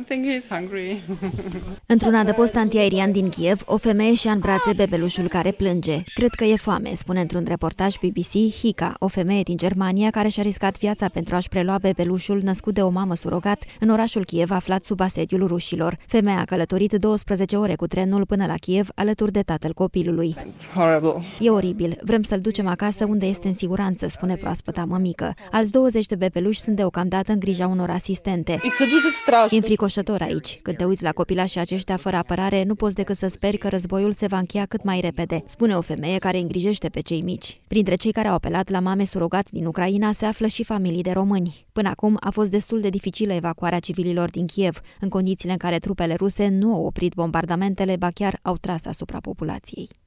think he's hungry. Într-un adăpost antiaerian din Kiev, o femeie și-a în brațe bebelușul care plânge. Cred că e foame, spune într-un reportaj BBC Hika, o femeie din Germania care și-a riscat viața pentru a-și prelua bebelușul născut de o mamă surogat în orașul Kiev aflat sub asediul rușilor. Femeia a călătorit 12 ore cu trenul până la Kiev alături de tatăl copilului. It's horrible. E oribil. Vrem să-l ducem acasă unde este în siguranță, spune proaspăta mămică. Alți 20 de bebeluși sunt deocamdată în grija unor asistente. E înfricoșător aici. Când te uiți la copilașii aceștia fără apărare, nu poți decât să speri că războiul se va încheia cât mai repede, spune o femeie care îngrijește pe cei mici. Printre cei care au apelat la mame surogat din Ucraina se află și familii de români. Până acum a fost destul de dificilă evacuarea civililor din Kiev, în condițiile în care trupele ruse nu au oprit bombardamentele, ba chiar au tras asupra populației.